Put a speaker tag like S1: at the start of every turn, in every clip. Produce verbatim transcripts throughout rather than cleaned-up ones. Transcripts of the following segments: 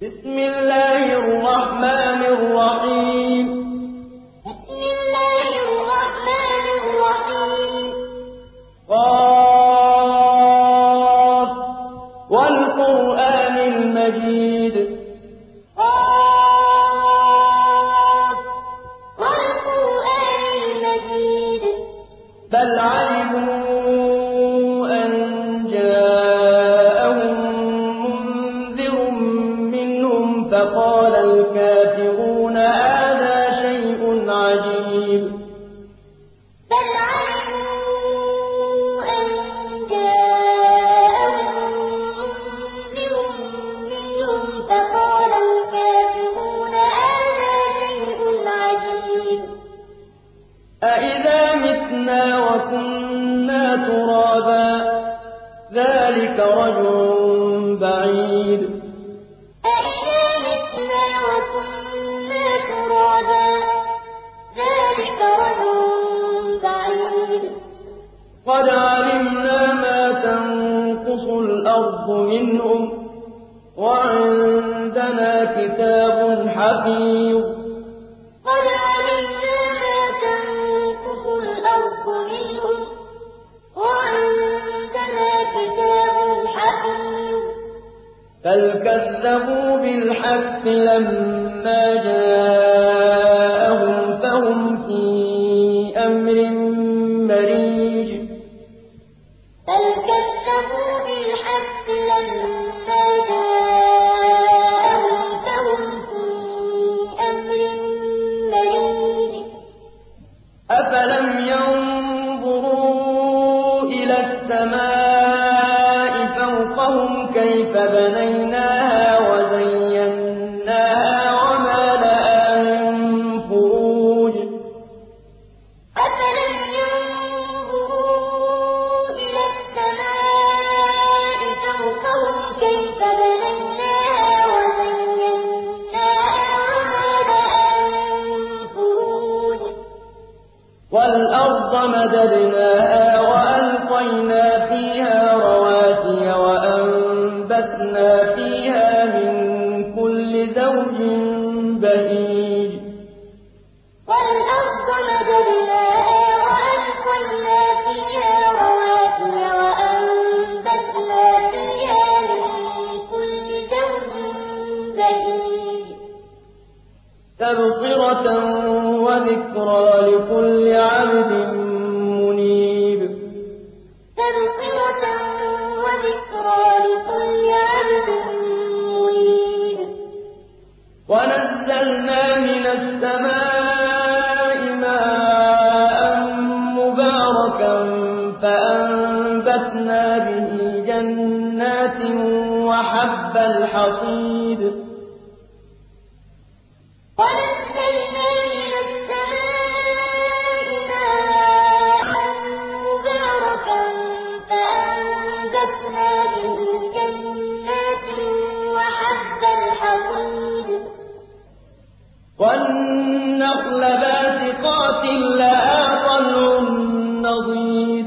S1: بسم الله الرحمن الرحيم
S2: بسم الله الرحمن الرحيم
S1: قاف والقرآن المجيد
S2: قاف والقرآن المجيد
S1: بل علموا أن جاءهم منذر منهم فقال الكافرون هذا شيء عجيب
S2: بل علموا أن جاءهم منذر منهم فقال الكافرون هذا شيء عجيب
S1: أإذا متنا وكنا ترابا ذلك رجع بعيد
S2: أإذا متنا وكنا ترابا ذلك رجع بعيد
S1: قد علمنا ما تنقص الأرض منهم وعندنا كتاب حفيظ
S2: قد علمنا ما تنقص الأرض منهم وعندنا كتاب حفيظ
S1: بل كذبوا بالحق لما جاءهم فهم في أمر مريج
S2: بل كذبوا بالحق لما جاءهم فهم في أمر مريج
S1: أفلم ينظروا إلى السماء فوقهم كيف بنيناها وزيناها وما لها من فروج
S2: أفلم ينظروا إلى السماء فوقهم كيف بنيناها وزيناها وما لها من فروج
S1: والأرض مددناها وألقينا فيها رواسي وأنبتنا فيها من كل زوج بهيج
S2: والأرض مددناها وألقينا فيها رواسي وأنبتنا فيها من كل زوج بهيج
S1: تبصرة وذكرى لكل عبد منيب
S2: تبصرة وذكرى لكل عبد منيب
S1: ونزلنا من السماء ماء مباركا فأنبتنا به جنات وحب الحصيد
S2: ونزلنا من السماء ماء مباركا فأنبتنا به جنات وحب الحصيد
S1: والنخل باسقات لها طلع نضيد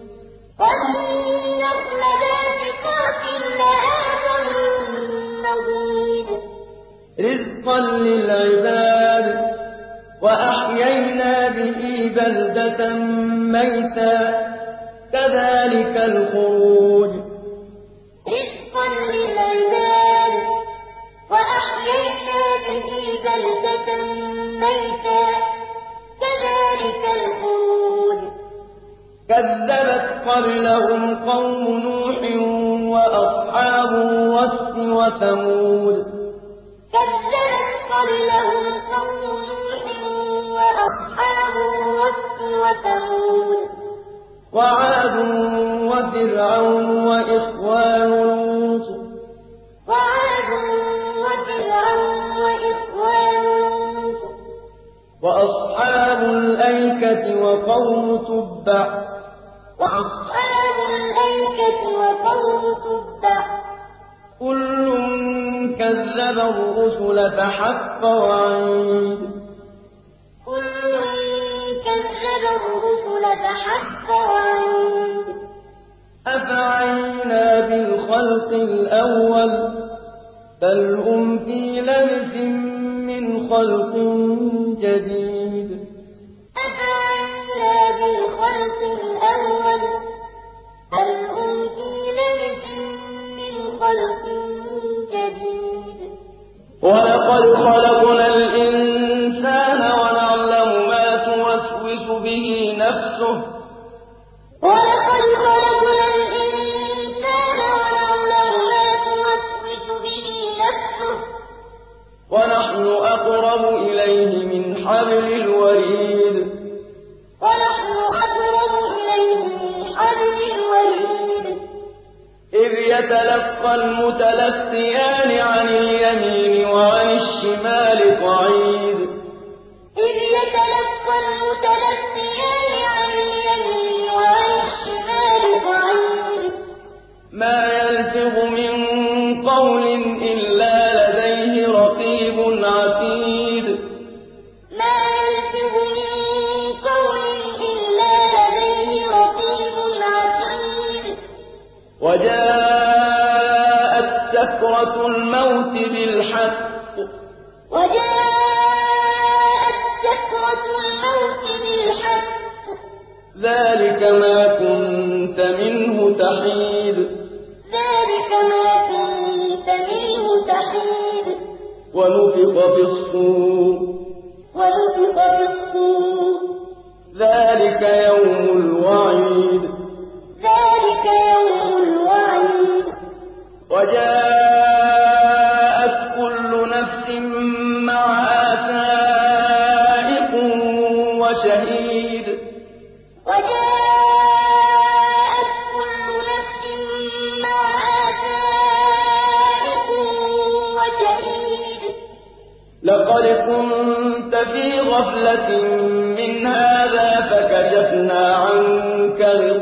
S2: والنخل باسقات لها طلع نضيد
S1: رزقا للعباد وأحيينا به بلدة ميتا كذلك الخروج
S2: رزقا للعباد وأحيينا به بلدة ميتا كذلك الخروج
S1: كذبت قبلهم قوم نوح وأصحاب الرس وثمود
S2: كذبت قبلهم قوم نوح وأصحاب الرس وثمود
S1: وعاد وفرعون وإخوان لوط
S2: وعاد وفرعون وإخوان لوط
S1: وأصحاب الأيكة وقوم تبع
S2: وأصحاب الأيكة وقوم تبع
S1: كل كذب الرسل فحق وعيد
S2: كل كذب الرسل فحق وعيد
S1: أفعينا بالخلق الأول بل هم في لبس من خلق جديد
S2: أفعينا بالخلق الأول بل هم في لبس من خلق جديد
S1: ولقد خلقنا الإنسان ونعلم ما توسوس به نفسه
S2: ولقد خلقنا الإنسان ونعلم ما توسوس به نفسه
S1: ونحن أقرب إليه من حبل الوريد
S2: ونحن أقرب إليه من حبل الوريد
S1: إذ يتلقى المتلقيان عن اليمين وعن الشمال قعيد
S2: إذ يتلقى المتلقيان عن اليمين وعن الشمال قعيد
S1: ما يلفظ من قول إلا لديه رقيب عتيد
S2: ما يلفظ من قول إلا لديه رقيب عتيد
S1: وجاءت سكرة الموت بالحق
S2: وجاءت سكرة الموت بالحق
S1: ذلك ما كنت منه تحيد
S2: ذلك ما كنت منه تحيد
S1: ونفخ في الصور
S2: ونفخ في الصور
S1: ذلك يوم الوعيد
S2: ذلك يوم الوعيد
S1: وجاءت كل نفس معها سائق وشهيد
S2: وجاءت كل نفس معها سائق وشهيد
S1: لقد كنت في غفلة من هذا فكشفنا عنك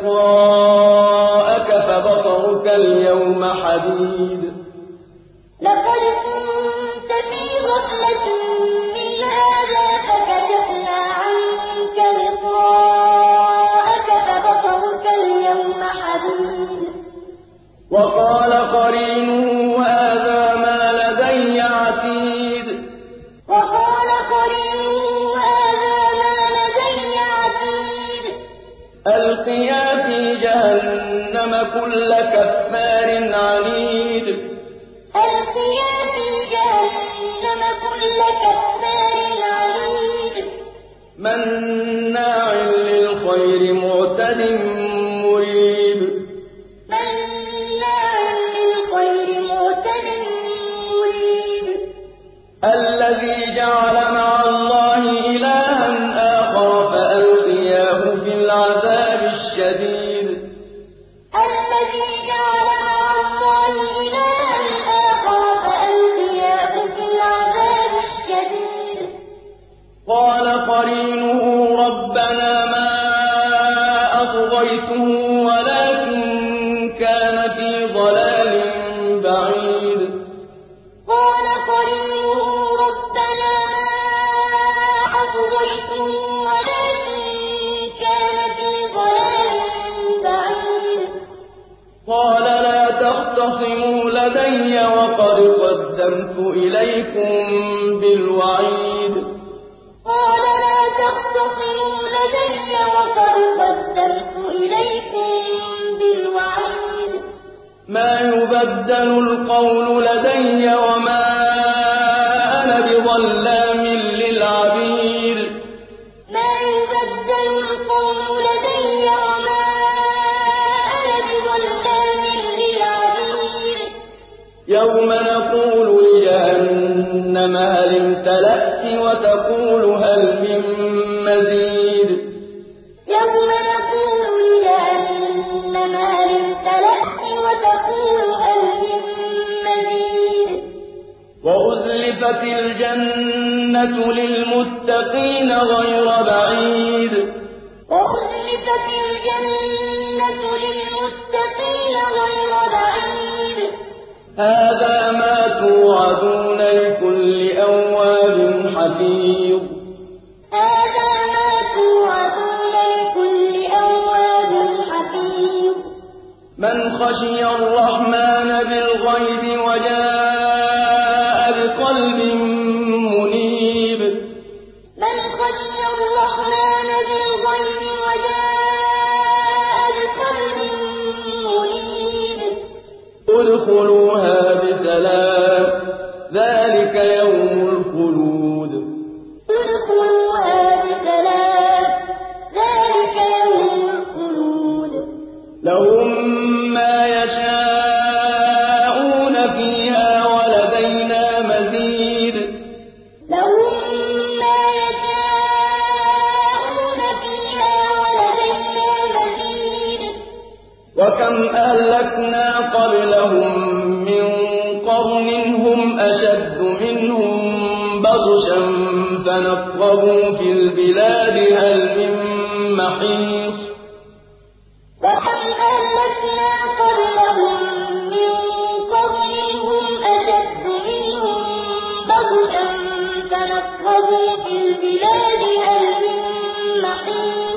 S1: غطاءك فبصرك اليوم حديد
S2: لقد كنت في غفلة من هذا فكشفنا عنك غطاءك فبصرك اليوم حديد
S1: وقال قرينه هذا ما لدي عتيد
S2: وقال قرينه هذا ما لدي عتيد
S1: ألقيا في جهنم كل كفار عنيد
S2: ألقيا في جهنم كل كفار عنيد
S1: مناع للخير معتد مريب
S2: مناع للخير معتد مريب
S1: الذي جعل مع الله إلها آخر فألقياه في العذاب الشديد
S2: الذي جعل مع الله إلها آخر فألقياه في العذاب الشديد
S1: قال قرينه ربنا ما أطغيته ولكن كان في ضلال بعيد
S2: قال قرينه ربنا ما أطغيته ولكن كان في ضلال بعيد
S1: قال لا تختصموا لدي وقد قدمت إليكم بالوعيد
S2: قال لا تختصموا لدي وقد قدمت إليكم بالوعيد
S1: ما يبدل القول لدي وما أنا بظلام للعبيد
S2: ما يبدل القول لدي وما أنا بظلام للعبيد
S1: يوم نقول لجهنم هل امتلأت وتقول هل من مزيد
S2: يوم نقول لجهنم هل امتلأت وتقول هل من مزيد
S1: وأزلفت الجنة للمتقين غير بعيد
S2: وأزلفت الجنة للمتقين غير بعيد
S1: هذا ما توعدون لكل أواب حفيظ
S2: هذا ما توعدون لكل أواب حفيظ
S1: من خشي الرحمن بالغيب وجاء ذلك يوم الخلود
S2: ادخلوها بسلام ذلك يوم الخلود
S1: لهم ما يشاءون فيها ولدينا مزيد
S2: لهم ما يشاءون فيها ولدينا مزيد
S1: وكم أهلكنا قبلهم من قرن هم أشد منهم بطشا فنقبوا في البلاد هل من محيص
S2: وكم أهلكنا قبلهم من قرن هم أشد منهم بطشا فنقبوا في البلاد هل من محيص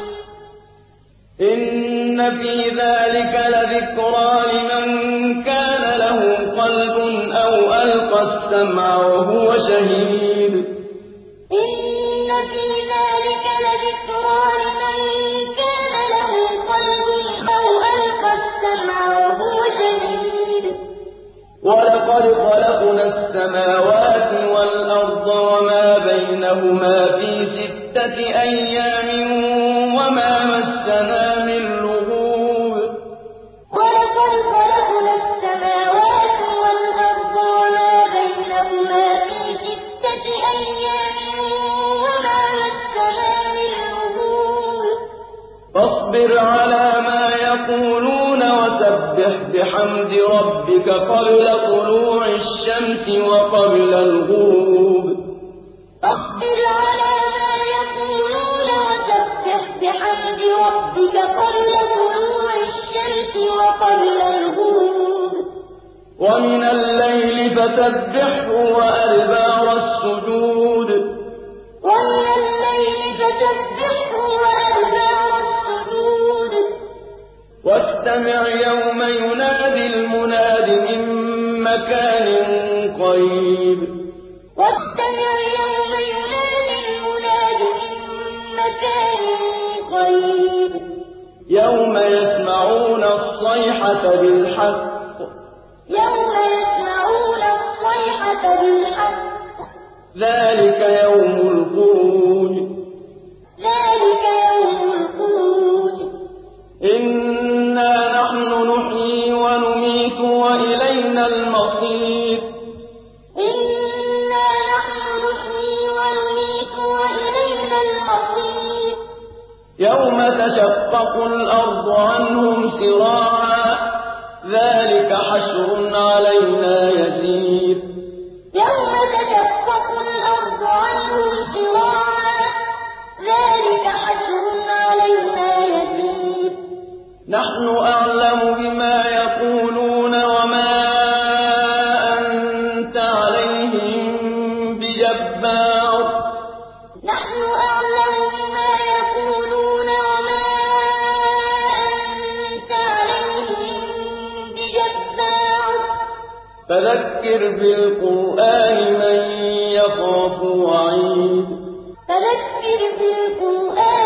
S1: إن في ذلك لذكرى لمن كان له قلب أو ألقى السمع وهو شهيد
S2: إن في ذلك لذكرى لمن كان له قلب أو ألقى السمع وهو شهيد
S1: ولقد خلقنا السماوات والأرض وما بينهما في ستة أيام وما مسنا من لغوب
S2: ولقد خلقنا السماوات والأرض وما بينهما في ستة أيام وما مسنا من لغوب
S1: فاصبر على ما يقولون وسبح بحمد ربك قبل طلوع الشمس وقبل الغروب
S2: فاصبر على ما يقولون وسبح بحمد ربك قبل طلوع الشمس وقبل الغروب
S1: ومن الليل فسبحه وأدبار السجود
S2: ومن الليل فسبحه وأدبار السجود
S1: واستمع يوم ينادي المناد من مكان قريب
S2: واستمع يوم ينادي المناد من مكان قريب
S1: يوم يسمعون الصيحة بالحق
S2: يوم يسمعون الصيحة بالحق
S1: ذلك يوم الخروج
S2: ذلك يوم الخروج
S1: إنا نحن نحيي ونميت وإلينا المصير
S2: إنا نحن نحيي ونميت وإلينا المصير
S1: يوم تشقق الأرض عنهم سراعا ذلك حشر علينا يسير
S2: يوم تشقق الأرض عنهم سراعا ذلك حشر علينا يسير
S1: نحن أعلم بما يقولون وما أنت عليهم بجبار
S2: نحن أعلم بما يقولون وما أنت عليهم بجبار
S1: فذكر بالقرآن من يخاف وعيد
S2: فذكر بالقرآن